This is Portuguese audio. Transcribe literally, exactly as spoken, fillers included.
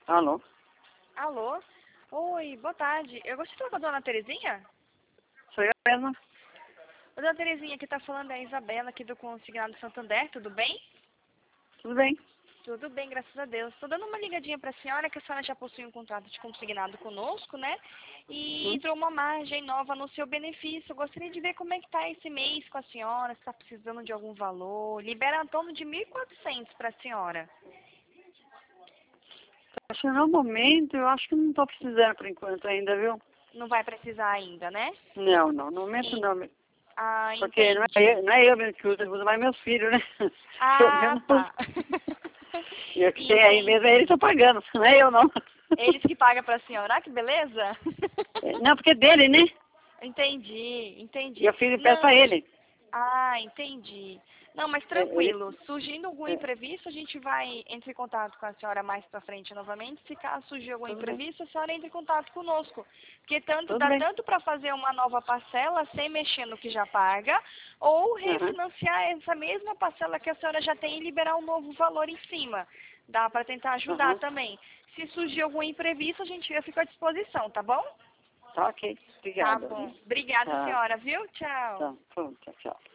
Alô? Alô? Oi, boa tarde. Eu gostaria de falar com a dona Terezinha? Sou eu mesma? A dona Terezinha, que está falando é a Isabela, aqui do Consignado Santander, tudo bem? Tudo bem? Tudo bem, graças a Deus. Estou dando uma ligadinha para a senhora, que a senhora já possui um contrato de consignado conosco, né? E Hum? entrou uma margem nova no seu benefício. Eu gostaria de ver como é que está esse mês com a senhora, se está precisando de algum valor. Libera em torno de mil e quatrocentos para a senhora. Acho que no momento, eu acho que não estou precisando por enquanto ainda, viu? Não vai precisar ainda, né? Não, não, no momento E- não. Ah, Porque não entendi. é, eu, não é eu mesmo que uso, eu uso mais meus filhos, né? Eu Ah, mesmo uso. tá. E eu que tenho aí mesmo, Entendi. eles estão pagando, não é eu não. Eles que pagam pra senhora, ah, que beleza? Não, porque é dele, né? Entendi, E entendi. eu fiz peço pra Não, ele. ah, entendi. Não, mas É, ele tranquilo. Surgindo algum é, imprevisto, a gente vai entrar em contato com a senhora mais pra frente novamente. Se caso surgir algum tudo bem, imprevisto, a senhora entra em contato conosco. Porque tanto tudo dá bem. tanto para fazer uma nova parcela sem mexer no que já paga, ou Aham, refinanciar essa mesma parcela que a senhora já tem e liberar um novo valor em cima. Dá para tentar ajudar aham. também. Se surgir algum imprevisto, a gente eu fico à disposição, tá bom? Tá ok, Tá obrigada. bom. Viu? Obrigada, Tá, senhora, viu? Tchau. tá, pronto, tchau.